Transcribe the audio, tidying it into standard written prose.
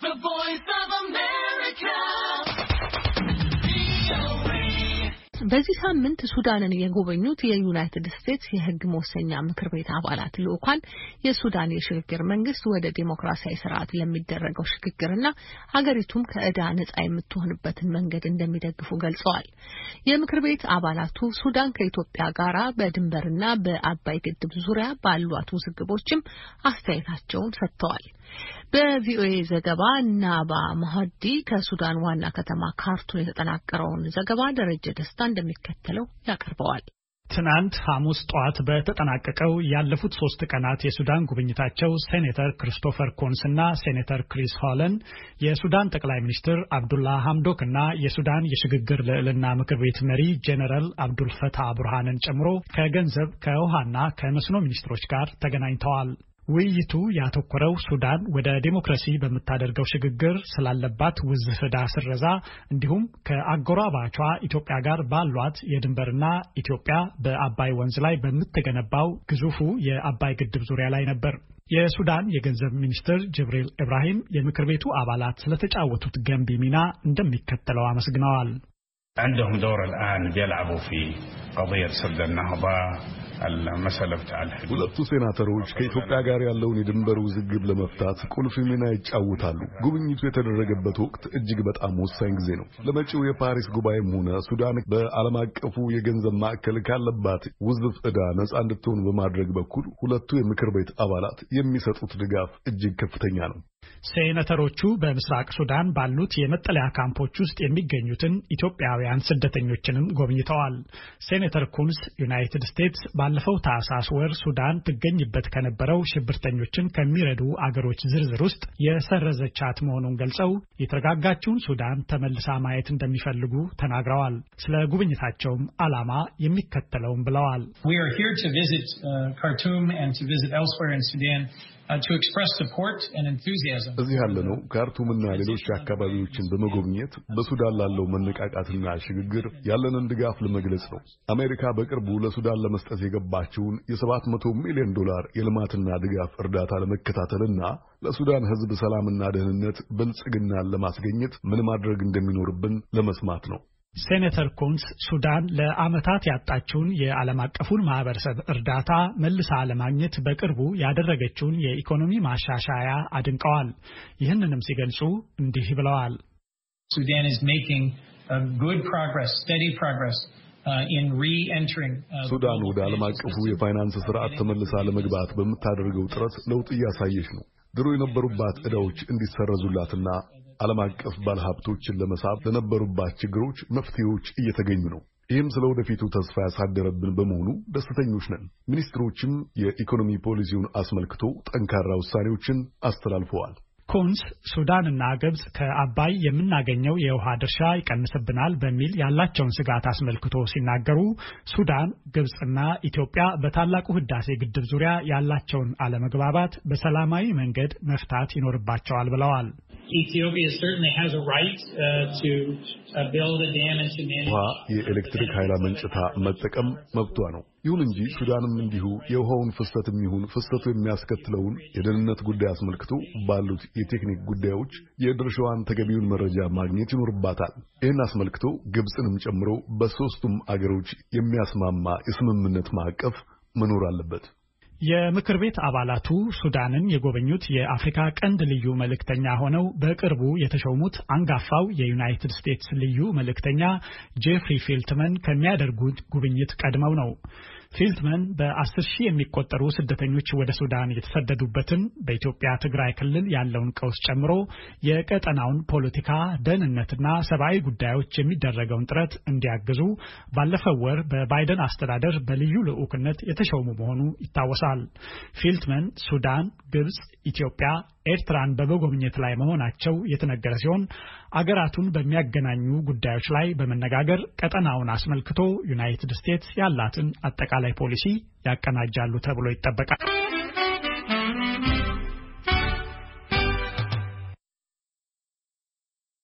The Voice of America. በዚህ ሳምንት ሱዳንን የጎበኙት የዩናይትድ ስቴትስ የሕግ መወሰኛ ምክር ቤት አባላት ልዑካን የሱዳን የሽግግር መንግስት ወደ ዲሞክራሲያዊ ስርዓት ለሚደረገው ሽግግርና ሀገሪቱም ከዕዳ ነጻ የምትሆንበትን መንገድ እንደሚደግፉ ገልጸዋል። የምክር ቤት አባላቱ ሱዳን ከኢትዮጵያ ጋር በድንበርና በአባይ ግድብ ዙሪያ ባሏት ውዝግቦችም አስተያየታቸውን ሰጥተዋል። በቪኦኤ ዘገባ ናባ ማህዲ ከሱዳን ዋና ከተማ ካርቱም የተጠናቀረውን ዘገባ ደረጀ ደስታ እንደሚከተለው ያቀርበዋል። ትናንት ሐሙስ ጧት በተጠናቀቀው ያለፉት 3 ቀናት የሱዳን ጉብኝታቸው ሴኔተር ክሪስቶፈር ኮንስ እና ሴኔተር ክሪስ ሆለን የሱዳን ጠቅላይ ሚኒስትር አብዱላ ሐምዶክ እና የሱዳን የሽግግር ልዕልና ምክር ቤት መሪ ጄኔራል አብዱል ፈታህ ቡርሃንን ጨምሮ ከገንዘብ ከውሃና ከመስኖ ሚኒስትሮች ጋር ተገናኝተዋል። ውይይቱ ያተኮረው ሱዳን ወደ ዲሞክራሲ በምታደርገው ሽግግር ስላለባት ውዝፍ ዕዳ ስረዛ እንዲሁም ከአጎራባቿ ኢትዮጵያ ጋር ባሏት የድንበርና ኢትዮጵያ በአባይ ወንዝ ላይ በምትገነባው ግዙፉ የአባይ ግድብ ዙሪያ ላይ ነበር። የሱዳን የገንዘብ ሚኒስትር ጅብሪል ኢብራሂም የምክር ቤቱ አባላት ስለተጫወቱት ገንቢ ሚና እንደሚከተለው አመስግነዋል። عندهم دور الآن بيلعبوا في قضية سد النهضة ሁለቱ ሴናተሮች ከኢትዮጵያ ጋር ያለውን የድንበር ውዝግብ ለመፍታት ቁልፍ ሚና ይጫወታሉ። ጉብኝቱ የተደረገበት ወቅት እጅግ በጣም ወሳኝ ጊዜ ነው። ለመጪው የፓሪስ ጉባኤም ሆነ ሱዳን በዓለም አቀፉ የገንዘብ ማዕከል ካለባት ውዝፍ ዕዳ ነጻ እንድትሆን በማድረግ በኩል ሁለቱ የምክር ቤት አባላት የሚሰጡት ድጋፍ እጅግ ከፍተኛ ነው። ሴኔተሮቹ በምስራቅ ሱዳን ባሉት የመጠለያ ካምፖች ውስጥ የሚገኙትን ኢትዮጵያውያን ስደተኞችንም ጎብኝተዋል። ሴኔተር ኩንስ ዩናይትድ ስቴትስ ባለፈው ታህሳስ ወር ሱዳን ትገኝበት ከነበረው ሽብርተኞችን ከሚረዱ አገሮች ዝርዝር ውስጥ የሰረዘቻት መሆኑን ገልጸው የተረጋጋችውን ሱዳን ተመልሳ ማየት እንደሚፈልጉ ተናግረዋል። ስለ ጉብኝታቸውም ዓላማ የሚከተለውን ብለዋል። We are here to visit Khartoum and to visit elsewhere in Sudan. To express support and enthusiasm. እዚህ ያለነው ካርቱምና ሌሎች አካባቢዎችን በመጎብኘት በሱዳን ላለው መነቃቃትና ሽግግር ያለንን ድጋፍ ለመግለጽ ነው። አሜሪካ በቅርቡ ለሱዳን ለመስጠት የገባችውን የ$700 ሚሊዮን የልማትና ድጋፍ እርዳታ ለመከታተልና ለሱዳን ሕዝብ ሰላምና ደህንነት ብልጽግናን ለማስገኘት ምን ማድረግ እንደሚኖርብን ለመስማት ነው። ሴኔተር ኩንስ ሱዳን ለዓመታት ያጣችውን የዓለም አቀፉን ማህበረሰብ እርዳታ መልሳ ለማግኘት በቅርቡ ያደረገችውን የኢኮኖሚ ማሻሻያ አድንቀዋል። ይህንንም ሲገልጹ እንዲህ ብለዋል። Sudan is making good progress, steady progress in re-entering. ሱዳን ወደ ዓለም አቀፉ የፋይናንስ ስርዓት ተመልሳ ለመግባት በምታደርገው ጥረት ለውጥ እያሳየች ነው። ድሮ የነበሩባት ዕዳዎች እንዲሰረዙላትና ዓለም አቀፍ ባለሀብቶችን ለመሳብ ለነበሩባት ችግሮች መፍትሄዎች እየተገኙ ነው። ይህም ስለ ወደፊቱ ተስፋ ያሳደረብን በመሆኑ ደስተኞች ነን። ሚኒስትሮችም የኢኮኖሚ ፖሊሲውን አስመልክቶ ጠንካራ ውሳኔዎችን አስተላልፈዋል። ኩንስ ሱዳንና ግብጽ ከአባይ የምናገኘው የውሃ ድርሻ ይቀንስብናል በሚል ያላቸውን ስጋት አስመልክቶ ሲናገሩ ሱዳን፣ ግብጽና ኢትዮጵያ በታላቁ ህዳሴ ግድብ ዙሪያ ያላቸውን አለመግባባት በሰላማዊ መንገድ መፍታት ይኖርባቸዋል ብለዋል። Ethiopia certainly has a right to build a dam and to manage. ውሃ የኤሌክትሪክ ኃይል አመንጭታ መጠቀም መብቷ ነው። ይሁን እንጂ ሱዳንም እንዲሁ የውሃውን ፍሰትም ይሁን ፍሰቱ የሚያስከትለውን የደህንነት ጉዳይ አስመልክቶ ባሉት የቴክኒክ ጉዳዮች የድርሻዋን ተገቢውን መረጃ ማግኘት ይኖርባታል። ይህን አስመልክቶ ግብጽንም ጨምሮ በሶስቱም አገሮች የሚያስማማ የስምምነት ማዕቀፍ መኖር አለበት። የምክር ቤት አባላቱ ሱዳንን የጎበኙት የአፍሪካ ቀንድ ልዩ መልእክተኛ ሆነው በቅርቡ የተሾሙት አንጋፋው የዩናይትድ ስቴትስ ልዩ መልእክተኛ ጄፍሪ ፌልትመን ከሚያደርጉት ጉብኝት ቀድመው ነው። ፌልትመን በ10 ሺህ የሚቆጠሩ ስደተኞች ወደ ሱዳን የተሰደዱበትን በኢትዮጵያ ትግራይ ክልል ያለውን ቀውስ ጨምሮ የቀጠናውን ፖለቲካ፣ ደህንነትና ሰብአዊ ጉዳዮች የሚደረገውን ጥረት እንዲያግዙ ባለፈው ወር በባይደን አስተዳደር በልዩ ልዑክነት የተሾሙ መሆኑ ይታወሳል። ፌልትመን ሱዳን፣ ግብጽ፣ ኢትዮጵያ፣ ኤርትራን በመጎብኘት ላይ መሆናቸው የተነገረ ሲሆን አገራቱን በሚያገናኙ ጉዳዮች ላይ በመነጋገር ቀጠናውን አስመልክቶ ዩናይትድ ስቴትስ ያላትን አጠቃላይ ፖሊሲ ያቀናጃሉ ተብሎ ይጠበቃል።